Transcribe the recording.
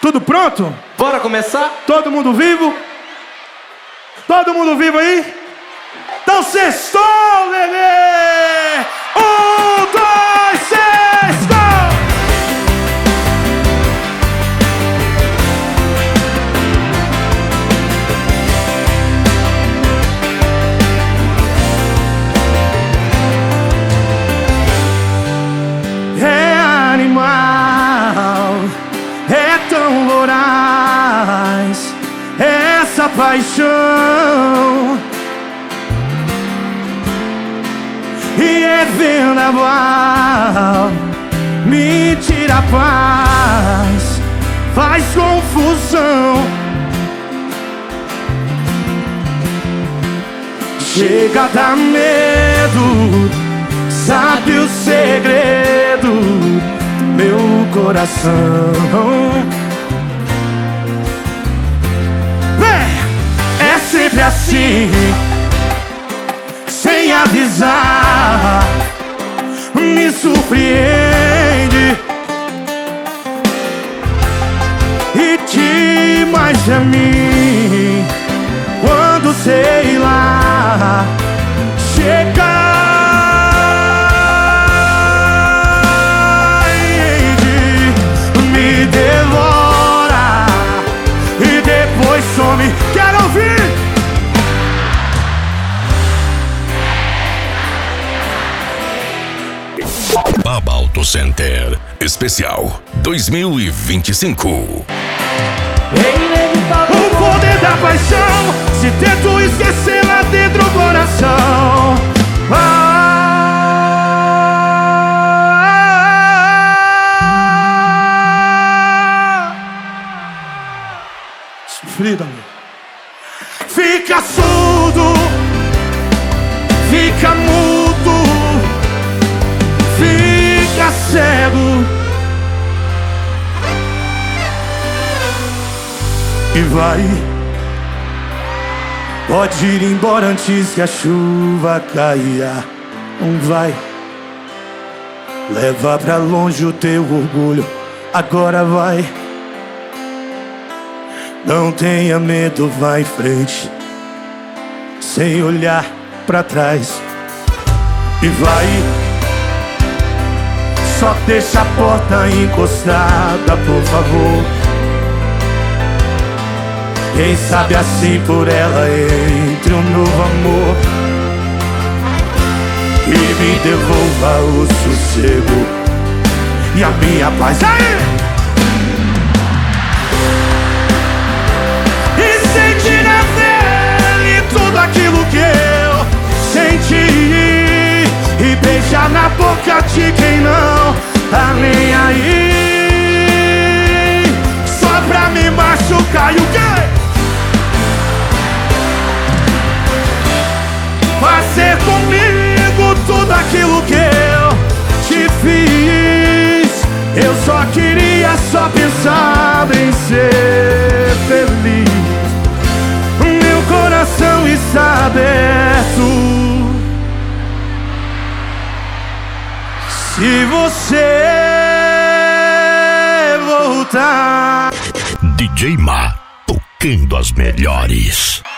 Tudo pronto? Bora começar? Todo mundo vivo? Todo mundo vivo aí? Então sextou, bebê! 1, 2, 6, go! É animal, é tão voraz, essa paixão. E é vendaval, me tira a paz, faz confusão. Chega a dar medo, sabe o segredo do meu coração. É sempre assim, sem avisar, me surpreende e demais a mim, quando sei lá, chega e me devora e depois some. Quero ouvir! Baba Auto Center Especial 2025. O poder da paixão, se tento esquecer lá dentro do coração. Sofrido, amor. Fica surdo, fica mudo, fica cego e vai. Pode ir embora antes que a chuva caia. Não vai. Leva pra longe o teu orgulho. Agora vai. Não tenha medo, vai em frente, sem olhar pra trás. E vai. Só deixa a porta encostada, por favor. Quem sabe assim por ela entre um novo amor e me devolva o sossego e a minha paz. Aí! E sentir na pele tudo aquilo que eu senti e beijar na boca de quem não tá nem aí, só pra me machucar. E o quê? Fazer comigo tudo aquilo que eu te fiz. Eu só queria, só pensar em ser feliz. Meu coração está aberto. Se você voltar. DJ Ma, tocando as melhores.